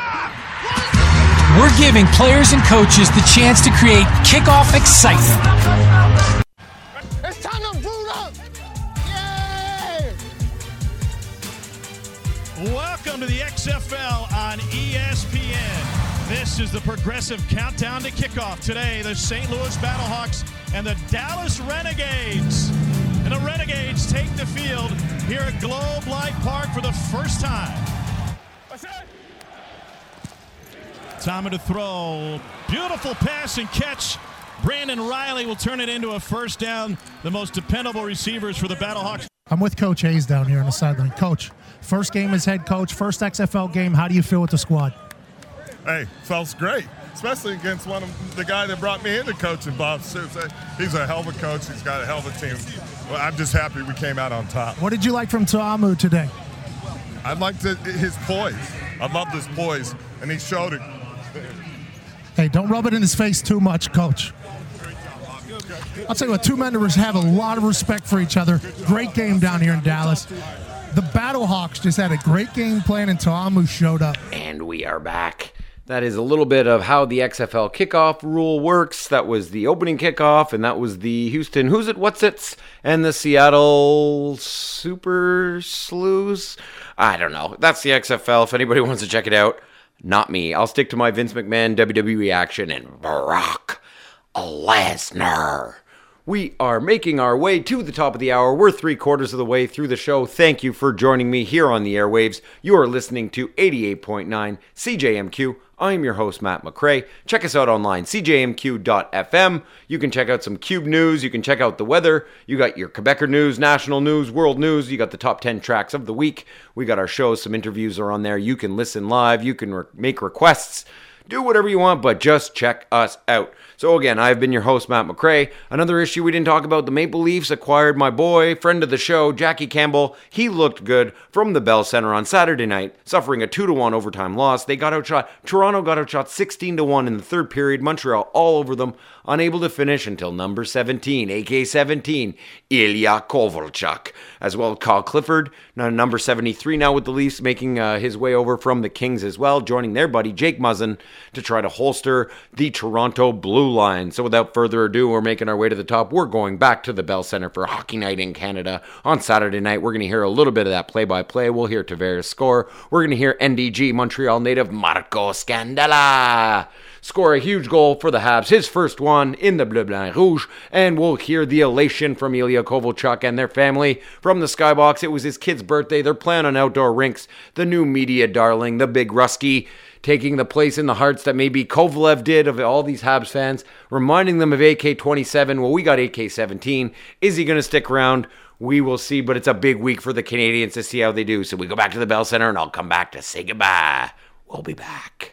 S9: We're giving players and coaches the chance to create kickoff excitement.
S5: It's time to boot up! Yay!
S10: Welcome to the XFL on ESPN. This is the Progressive Countdown to Kickoff. Today, the St. Louis Battlehawks and the Dallas Renegades. And the Renegades take the field here at Globe Life Park for the first time. Time to throw. Beautiful pass and catch. Brandon Riley will turn it into a first down. The most dependable receivers for the Battlehawks.
S11: I'm with Coach Hayes down here on the sideline. Coach, first game as head coach, first XFL game. How do you feel with the squad?
S12: Hey, felt great.
S1: especially against the guy that brought me into coaching, Bob Stoops. He's a hell of a coach. He's got a hell of a team. Well, I'm just happy we came out on top.
S11: What did you like from Ta'amu today?
S1: I liked his poise. I loved his poise, and he showed it.
S11: Hey, don't rub it in his face too much, Coach. I'll tell you what, two members have a lot of respect for each other. Great game down here in Dallas. The Battlehawks just had a great game plan, and Ta'amu showed up.
S3: And we are back. That is a little bit of how the XFL kickoff rule works. That was the opening kickoff, and that was the Houston Who's It, What's It's, and the Seattle Super Slews. I don't know. That's the XFL. If anybody wants to check it out, not me. I'll stick to my Vince McMahon WWE action and Brock Lesnar. We are making our way to the top of the hour. We're 3/4 of the way through the show. Thank you for joining me here on the airwaves. You are listening to 88.9 CJMQ. I'm your host, Matt McRae. Check us out online, cjmq.fm. You can check out some Cube news. You can check out the weather. You got your Quebecer news, national news, world news. You got the top 10 tracks of the week. We got our shows. Some interviews are on there. You can listen live. You can make requests. Do whatever you want, but just check us out. So again, I've been your host, Matt McRae. Another issue we didn't talk about, the Maple Leafs acquired my boy, friend of the show, Jackie Campbell. He looked good from the Bell Center on Saturday night, suffering a 2-1 overtime loss. They got outshot. Toronto got outshot 16-1 in the third period. Montreal all over them, unable to finish until number 17, AK-17, Ilya Kovalchuk. As well as Kyle Clifford, number 73 now with the Leafs, making his way over from the Kings as well, joining their buddy Jake Muzzin to try to holster the Toronto Blue Line. So without further ado, we're making our way to the top. We're going back to the Bell Center for Hockey Night in Canada on Saturday night. We're going to hear a little bit of that play-by-play. We'll hear Tavares score. We're going to hear NDG Montreal native Marco Scandella score a huge goal for the Habs, his first one in the Bleu Blanc Rouge, and we'll hear the elation from Ilya Kovalchuk and their family from the Skybox. It was his kid's birthday. They're playing on outdoor rinks. The new media darling, the big Rusky, taking the place in the hearts that maybe Kovalev did of all these Habs fans, reminding them of AK-27. Well, we got AK-17. Is he going to stick around? We will see, but it's a big week for the Canadians to see how they do. So we go back to the Bell Center, and I'll come back to say goodbye. We'll be back.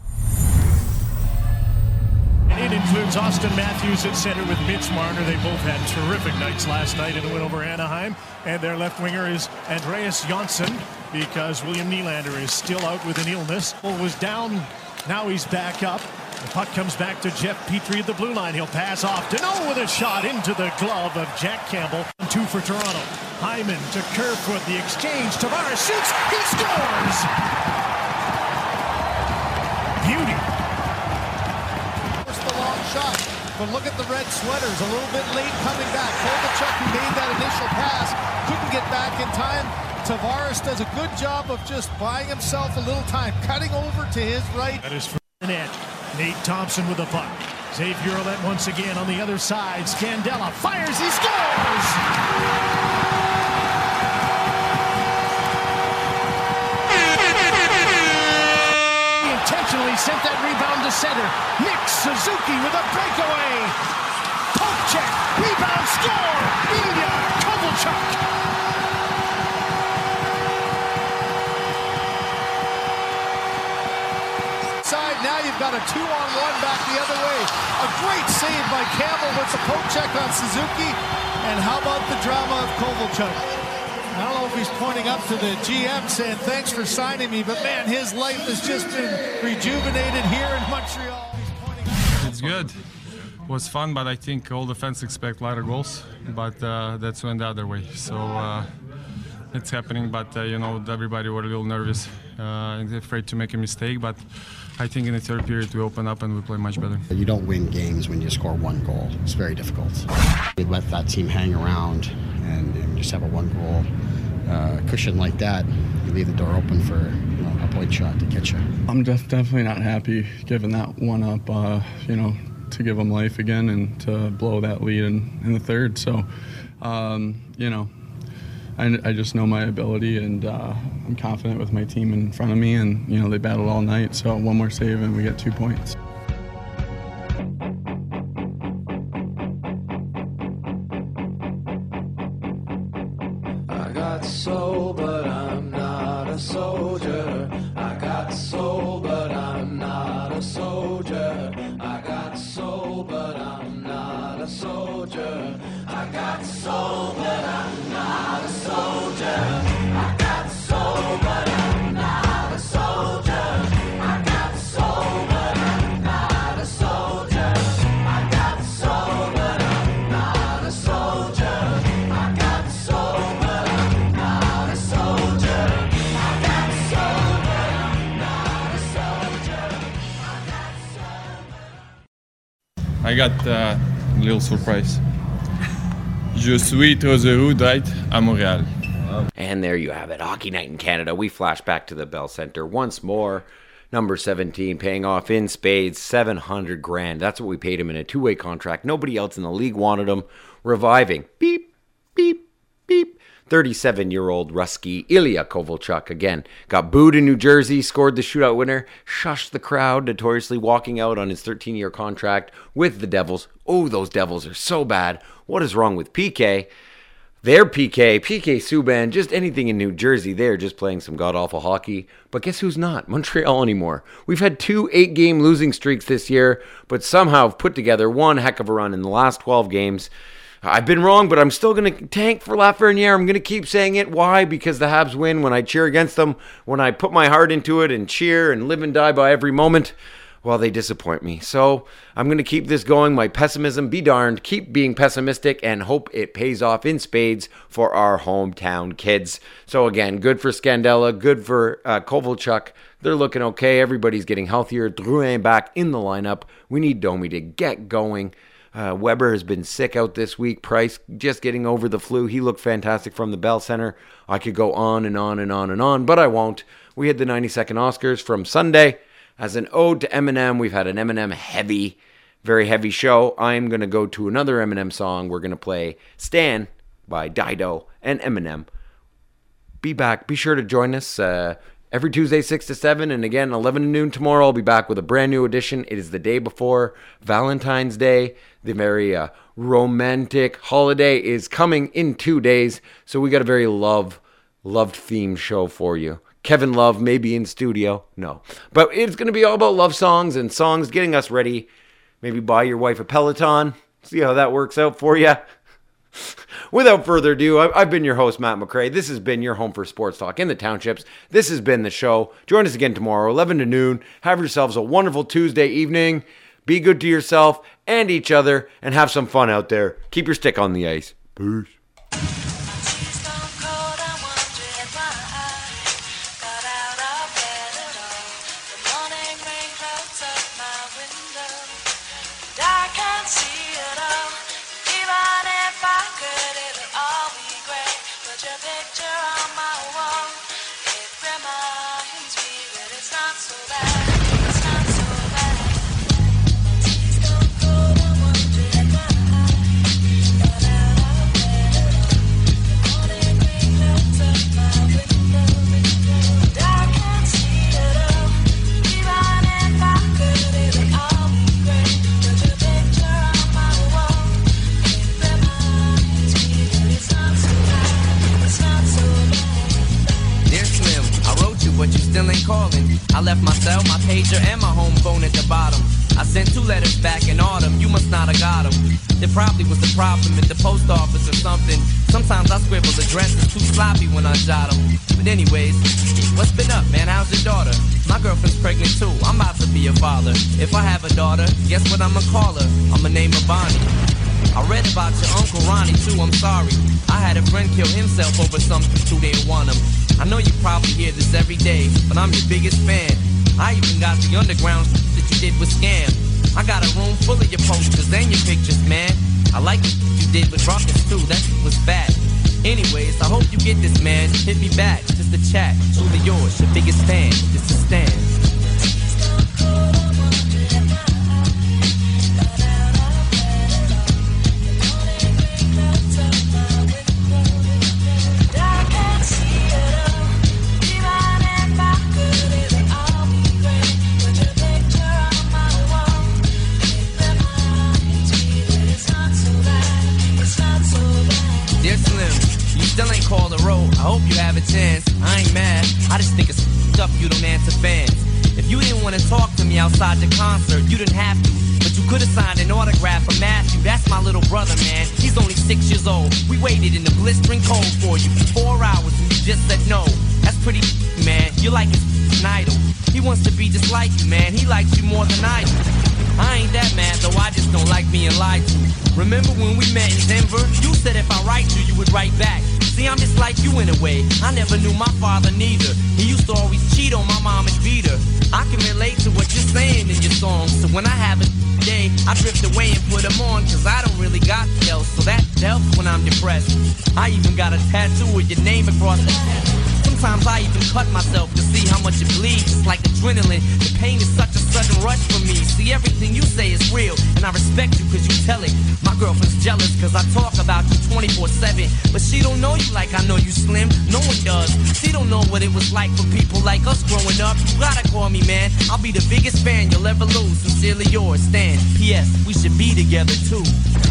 S10: And it includes Austin Matthews at center with Mitch Marner. They both had terrific nights last night in the win over Anaheim. And their left winger is Andreas Johnsson, because William Nylander is still out with an illness. Was down, now he's back up. The puck comes back to Jeff Petrie at the blue line. He'll pass off. Deneau with a shot into the glove of Jack Campbell. 2 for Toronto. Hyman to Kerfoot. The exchange. Tavares shoots. He scores! Beauty.
S5: The long shot. But look at the red sweaters. A little bit late coming back. Kovalchuk, who made that initial pass, couldn't get back in time. Tavares does a good job of just buying himself a little time, cutting over to his right.
S10: That is for the net. Nate Thompson with the puck. Xavier Ouellet once again on the other side. Scandella fires, he scores! He intentionally sent that rebound to center. Nick Suzuki with a breakaway. Poke check, rebound, score! Ilya Kovalchuk!
S5: Now you've got a 2-on-1 back the other way. A great save by Campbell with the poke check on Suzuki. And how about the drama of Kovalchuk? I don't know if he's pointing up to the GM saying, thanks for signing me, but man, his life has just been rejuvenated here in Montreal.
S12: It's good. It was fun, but I think all the fans expect lighter goals, but that's went the other way. So it's happening, but everybody were a little nervous and afraid to make a mistake, but I think in the third period we open up and we play much better.
S13: You don't win games when you score one goal. It's very difficult. We let that team hang around and just have a one-goal cushion like that. You leave the door open for a point shot to catch you.
S14: I'm definitely not happy giving that one up, to give them life again and to blow that lead in the third. So, I just know my ability, and I'm confident with my team in front of me, and they battled all night, so one more save and we get 2 points.
S15: I got soul, but I'm not a soldier. I got soul, but I'm not a soldier.
S12: I got a little surprise. Je suis très heureux d'être à Montréal.
S3: And there you have it. Hockey Night in Canada. We flash back to the Bell Center once more. Number 17 paying off in spades, $700,000. That's what we paid him in a two-way contract. Nobody else in the league wanted him. Reviving. Beep, beep, beep. 37-year-old Rusky Ilya Kovalchuk, again, got booed in New Jersey, scored the shootout winner, shushed the crowd, notoriously walking out on his 13-year contract with the Devils. Oh, those Devils are so bad. What is wrong with PK? Their PK Subban, just anything in New Jersey, they're just playing some god-awful hockey. But guess who's not? Montreal anymore. We've had 2 8-game losing streaks this year, but somehow have put together one heck of a run in the last 12 games. I've been wrong, but I'm still going to tank for Lafreniere. I'm going to keep saying it. Why? Because the Habs win when I cheer against them, when I put my heart into it and cheer and live and die by every moment. Well, they disappoint me. So I'm going to keep this going. My pessimism, be darned, keep being pessimistic and hope it pays off in spades for our hometown kids. So again, good for Scandella, good for Kovalchuk. They're looking okay. Everybody's getting healthier. Drouin back in the lineup. We need Domi to get going. Weber has been sick out this week. Price just getting over the flu. He looked fantastic from the Bell Center. I could go on and on and on and on, but I won't. We had the 92nd Oscars from Sunday. As an ode to Eminem, we've had an Eminem heavy, very heavy show. I'm going to go to another Eminem song. We're going to play Stan by Dido and Eminem. Be back. Be sure to join us every Tuesday, 6 to 7. And again, 11 to noon tomorrow. I'll be back with a brand new edition. It is the day before Valentine's Day. The very romantic holiday is coming in 2 days. So we got a very loved themed show for you. Kevin Love may be in studio. No. But it's going to be all about love songs and songs getting us ready. Maybe buy your wife a Peloton. See how that works out for you. Without further ado, I've been your host, Matt McRae. This has been your home for sports talk in the townships. This has been the show. Join us again tomorrow, 11 to noon. Have yourselves a wonderful Tuesday evening. Be good to yourself and each other and have some fun out there. Keep your stick on the ice. Peace.
S2: I left my cell, my pager, and my home phone at the bottom. I sent 2 letters back in autumn, you must not have got them. There probably was a problem at the post office or something. Sometimes I scribble addresses too sloppy when I jot them. But anyways, what's been up, man? How's your daughter? My girlfriend's pregnant too, I'm about to be a father. If I have a daughter, guess what I'ma call her? I'ma name her Bonnie. I read about your Uncle Ronnie too, I'm sorry. I had a friend kill himself over something who didn't want him. I know you probably hear this every day, but I'm your biggest fan. I even got the underground that you did with Scam. I got a room full of your posters and your pictures, man. I like what you did with Rockets too, that was bad. Anyways, I hope you get this, man. Hit me back, just a chat. Truly yours, your biggest fan. This is Stan. I hope you have a chance. I ain't mad. I just think it's up you don't answer fans. If you didn't want to talk to me outside the concert, you didn't have to. But you could have signed an autograph for Matthew. That's my little brother, man. He's only 6 years old. We waited in the blistering cold for you for 4 hours and you just said no. That's pretty, man. You're like his idol. He wants to be just like you, man. He likes you more than I do. I ain't that mad, though I just don't like being lied to. Remember when we met in Denver? You said if I write you would write back. See, I'm just like you in a way. I never knew my father neither. He used to always cheat on my mom and beat her. I can relate to what you're saying in your songs. So when I have a day, I drift away and put them on, cause I don't really got else, so that helps when I'm depressed. I even got a tattoo with your name across the chest. Sometimes I even cut myself to see how much it bleeds. It's like adrenaline. The pain is such a sudden rush for me. See, everything you say is real, and I respect you cause you tell it. My girlfriend's jealous cause I talk about you 24/7. But she don't know you like I know you, Slim. No one does. She don't know what it was like for people like us growing up. You gotta call me, man. I'll be the biggest fan you'll ever lose. Sincerely yours, Stan. P.S. We should be together too.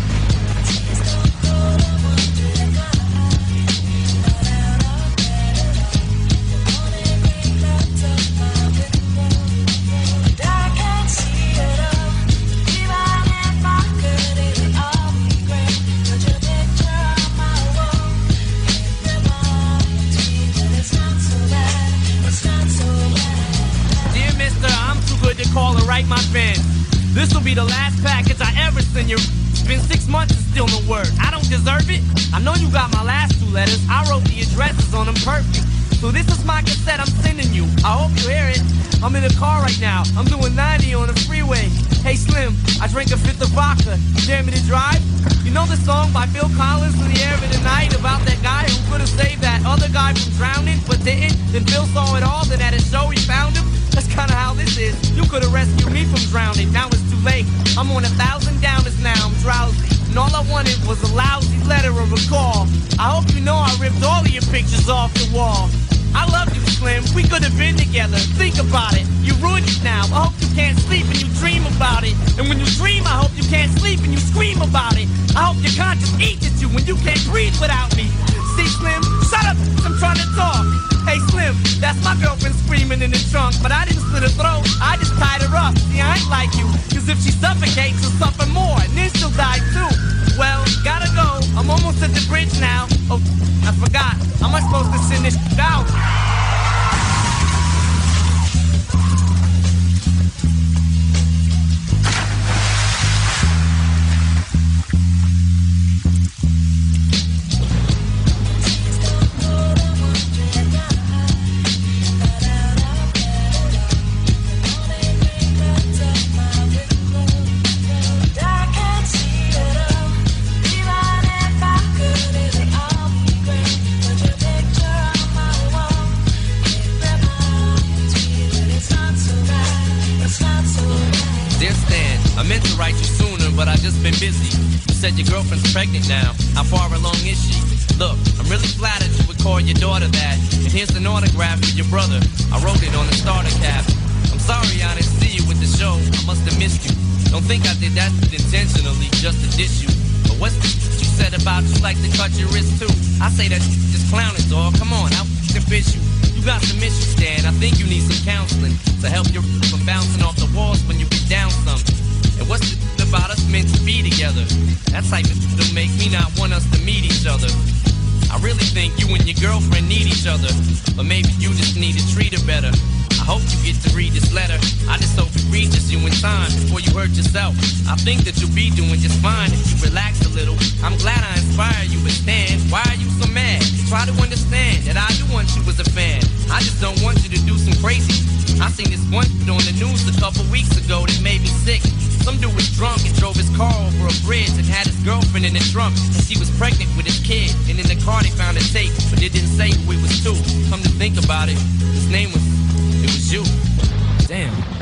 S2: Call or write my fans. This'll be the last package I ever send you. It's been 6 months and still no word. I don't deserve it. I know you got my last 2 letters. I wrote the addresses on them perfect. So this is my cassette I'm sending you. I hope you hear it. I'm in a car right now. I'm doing 90 on the freeway. Hey Slim, I drank a fifth of vodka. Dare me to drive? You know the song by Phil Collins, In the Air of the Night, about that guy who could have saved that other guy from drowning but didn't? Then Phil saw it all, then at a show he found him. That's kinda how this is. You could've rescued me from drowning. Now it's too late. I'm on 1,000 downers now. I'm drowsy. And all I wanted was a lousy letter of a call. I hope you know I ripped all of your pictures off the wall. I love you, Slim. We could have been together. Think about it. You ruined it now. I hope you can't sleep and you dream about it. And when you dream, I hope you can't sleep and you scream about it. I hope your conscience eats at you when you can't breathe without me. See, Slim? Shut up. I'm trying to talk. Hey, Slim, that's my girlfriend screaming in the trunk. But I didn't slit her throat. I just tied her up. See, I ain't like you. Cause if she suffocates, she'll suffer more. And then she'll die too. Well, gotta go. I'm almost at the bridge now. Oh, I forgot. How am I supposed to send this out? But I just been busy. You said your girlfriend's pregnant now. How far along is she? Look, I'm really flattered you would call your daughter that. And here's an autograph for your brother. I wrote it on the starter cap. I'm sorry I didn't see you with the show. I must have missed you. Don't think I did that intentionally just to diss you. But what's the you said about you like to cut your wrist too? I say that just clowning, dog. Come on, I'll fish you. You got some issues, Stan. I think you need some counseling to help you from bouncing off the walls when you get down some. And what's the about us meant to be together? That type of shit will make me not want us to meet each other. I really think you and your girlfriend need each other. But maybe you just need to treat her better. I hope you get to read this letter. I just hope it reaches you in time before you hurt yourself. I think that you'll be doing just fine if you relax a little. I'm glad I inspire you, but Stan, why are you so mad? Try to understand that I do want you as a fan. I just don't want you to do some crazy. I seen this one on the news a couple weeks ago that made me sick. Some dude was drunk and drove his car over a bridge and had his girlfriend in the trunk. And she was pregnant with his kid. And in the car they found a tape, but it didn't say who it was to. Come to think about it, his name was, it was you. Damn.